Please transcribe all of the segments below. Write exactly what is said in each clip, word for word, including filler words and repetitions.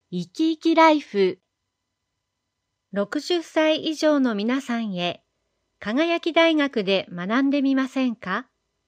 生き生きライフ。ろくじゅっさい以上の皆さんへ、輝き大学で学んでみませんか？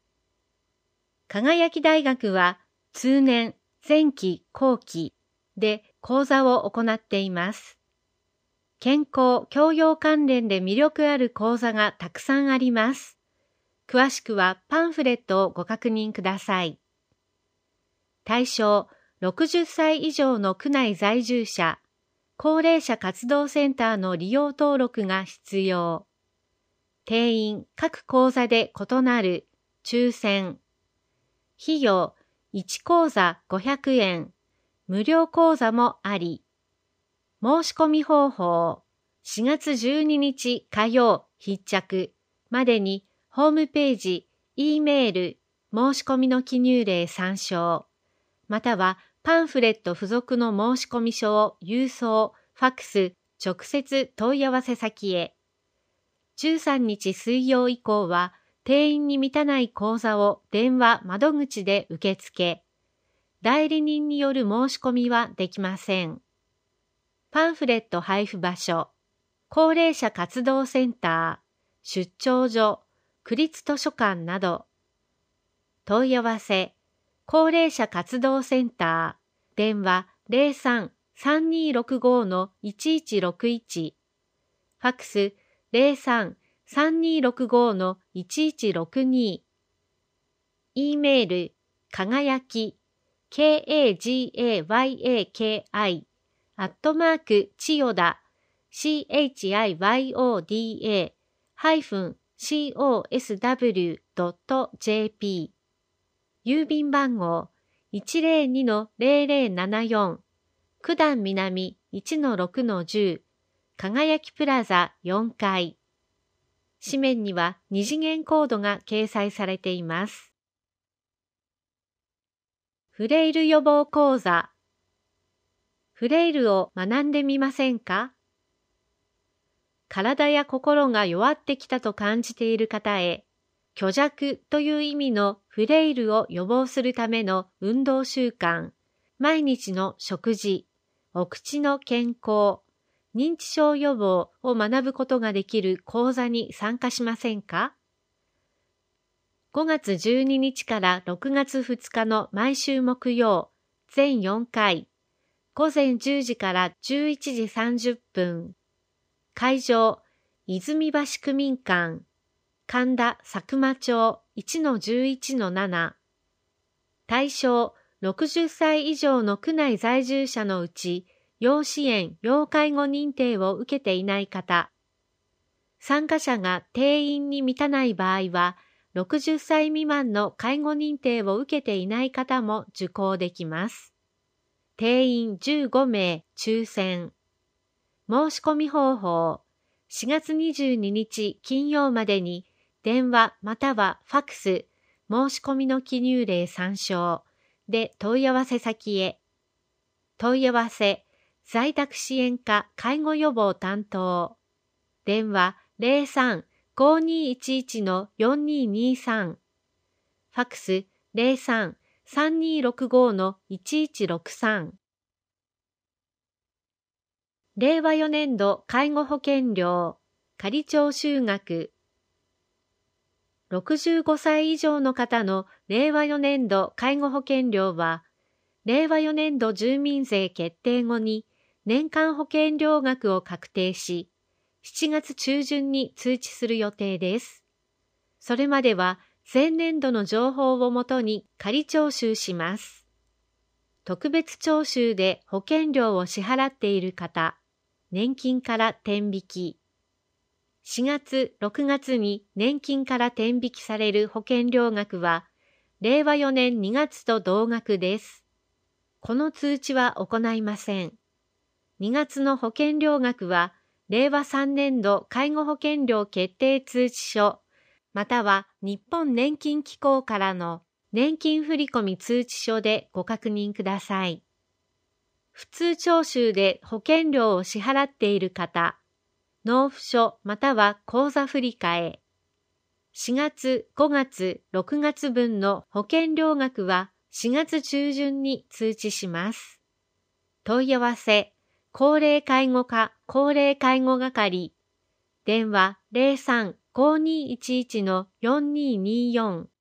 輝き大学は通年、前期、後期で講座を行っています。健康・教養関連で魅力ある講座がたくさんあります。詳しくはパンフレットをご確認ください。対象、ろくじゅっさい以上の区内在住者、高齢者活動センターの利用登録が必要。定員、各講座で異なる、抽選。費用、いち講座ごひゃくえん、無料講座もあり。申し込み方法、しがつじゅうににち火曜必着までにホームページ、Eメール、申し込みの記入例参照、またはパンフレット付属の申込書を郵送、ファックス、直接問い合わせ先へ。じゅうさんにち水曜以降は定員に満たない講座を電話窓口で受付。代理人による申し込みはできません。パンフレット配布場所、高齢者活動センター、出張所、区立図書館など。問い合わせ、高齢者活動センター、電話 ゼロさん さんにーろくご のいちいちろくいち、ファックス ゼロさん さんにーろくご のいちいちろくに、E メール、かがやき、ケーエージーエーワイエーケーアイ、アットマーク、ちよだ、チヨダ、ハイフン、コスダブリュードットジェーピー、郵便番号 いちゼロにのゼロゼロななよん、九段南 いちのろくのじゅう、輝きプラザよんかい。紙面には二次元コードが掲載されています。フレイル予防講座。フレイルを学んでみませんか？体や心が弱ってきたと感じている方へ、虚弱という意味のフレイルを予防するための運動習慣、毎日の食事、お口の健康、認知症予防を学ぶことができる講座に参加しませんか？ごがつじゅうににちからろくがつふつかの毎週木曜、全よんかい、ごぜんじゅうじからじゅういちじさんじゅっぷん。会場、泉橋区民館、神田佐久間町 いちのじゅういちのなな。対象、ろくじゅっさい以上の区内在住者のうち、要支援・要介護認定を受けていない方。参加者が定員に満たない場合は、ろくじゅっさい未満の介護認定を受けていない方も受講できます。定員じゅうごめい抽選。申し込み方法、しがつにじゅうににち金曜までに電話またはファックス、申し込みの記入例参照で問い合わせ先へ。問い合わせ、在宅支援課介護予防担当。電話 ゼロさん ごにーいちいちのよんにーにーさん。ファックス ゼロさん さんにーろくご のいちいちろくさん。れいわよねんど介護保険料、仮徴収額。ろくじゅうごさい以上の方のれいわよねんど介護保険料は、れいわよねんど住民税決定後に年間保険料額を確定し、しちがつちゅうじゅんに通知する予定です。それまでは前年度の情報をもとに仮徴収します。特別徴収で保険料を支払っている方、年金から転引き。しがつ、ろくがつに年金から転引きされる保険料額は、れいわよねんにがつと同額です。この通知は行いません。にがつの保険料額は、れいわさんねんど介護保険料決定通知書、または日本年金機構からの年金振込通知書でご確認ください。普通徴収で保険料を支払っている方、納付書または口座振替。しがつ、ごがつ、ろくがつ分の保険料額はしがつちゅうじゅんに通知します。 問い合わせ、高齢介護課高齢介護係、電話 ゼロさん ごーにーいちいち よんにーにーよん。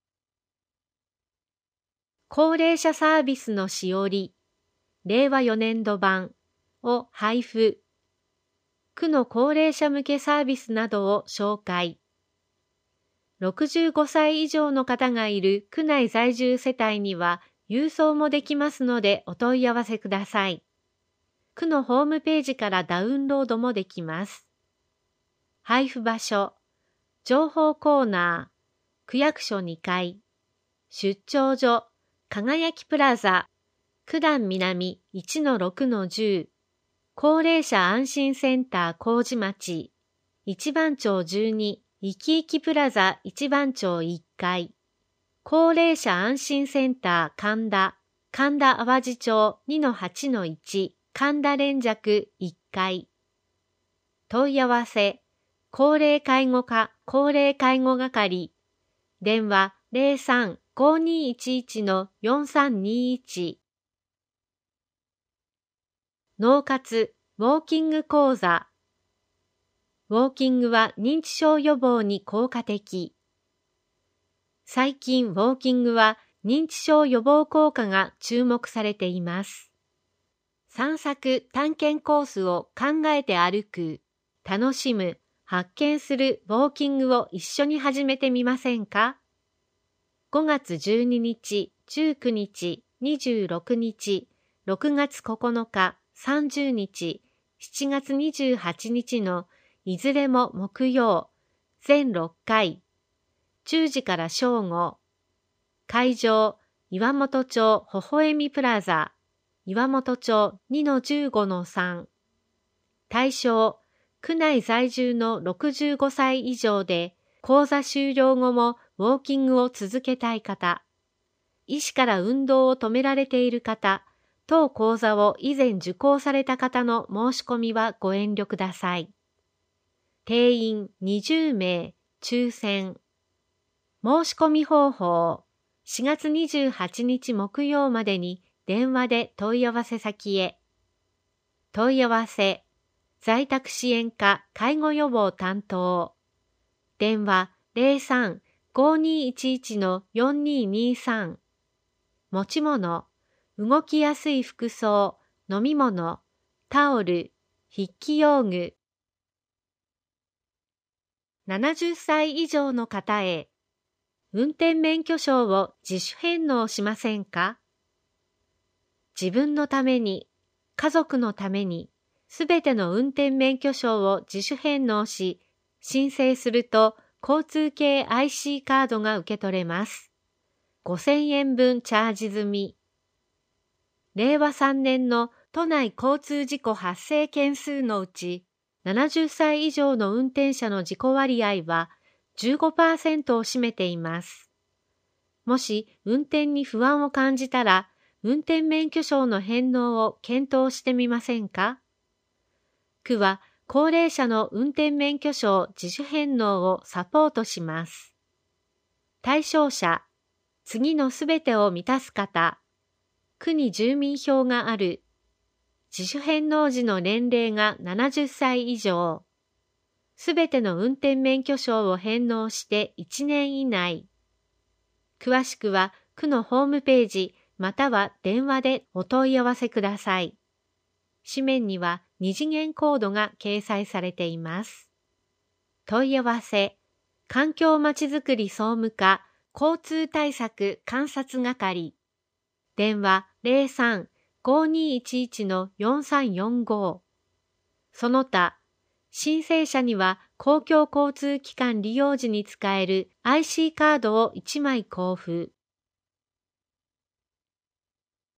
高齢者サービスのしおり、れいわよねんど版を配布。区の高齢者向けサービスなどを紹介。ろくじゅうごさい以上の方がいる区内在住世帯には郵送もできますのでお問い合わせください。区のホームページからダウンロードもできます。配布場所、情報コーナー、区役所にかい、出張所、輝きプラザ、九段南 いちのろくのじゅう、高齢者安心センター麹町、一番町じゅうに、いきいきプラザ一番町いっかい、高齢者安心センター神田、神田淡路町 にのはちのいち、神田連雀いっかい。問い合わせ、高齢介護課高齢介護係、電話 ゼロさん ごーにーいちいち よんさんにーいち。脳活ウォーキング講座。ウォーキングは認知症予防に効果的。最近ウォーキングは認知症予防効果が注目されています。散策・探検コースを考えて歩く、楽しむ、発見するウォーキングを一緒に始めてみませんか？ごがつじゅうににち、じゅうくにち、にじゅうろくにち、ろくがつここのか、さんじゅうにち、しちがつにじゅうはちにちのいずれも木曜、全ろっかい、じゅうじから正午。会場、岩本町ほほえみプラザ、岩本町 にのじゅうごのさん。対象、区内在住のろくじゅうごさい以上で、講座終了後もウォーキングを続けたい方、医師から運動を止められている方、当講座を以前受講された方の申し込みはご遠慮ください。定員にじゅうめい、抽選。申し込み方法、しがつにじゅうはちにち木曜までに電話で問い合わせ先へ。問い合わせ、在宅支援課介護予防担当。電話 ゼロさん ごーにーいちいち よんにーにーさん。持ち物、動きやすい服装、飲み物、タオル、筆記用具。ななじゅっさい以上の方へ、運転免許証を自主返納しませんか？自分のために、家族のために、すべての運転免許証を自主返納し、申請すると交通系 アイシー カードが受け取れます。ごせんえんぶんチャージ済み。れいわさんねんの都内交通事故発生件数のうち、ななじゅっさい以上の運転者の事故割合は じゅうごパーセント を占めています。もし運転に不安を感じたら、運転免許証の返納を検討してみませんか？区は高齢者の運転免許証自主返納をサポートします。対象者、次のすべてを満たす方、区に住民票がある、自主返納時の年齢がななじゅっさい以上、すべての運転免許証を返納していちねん以内。詳しくは区のホームページまたは電話でお問い合わせください。紙面には二次元コードが掲載されています。問い合わせ、環境まちづくり総務課交通対策監察係。電話 ゼロさん ごーにーいちいち よんさんよんご。その他、申請者には公共交通機関利用時に使える アイシー カードをいちまい交付。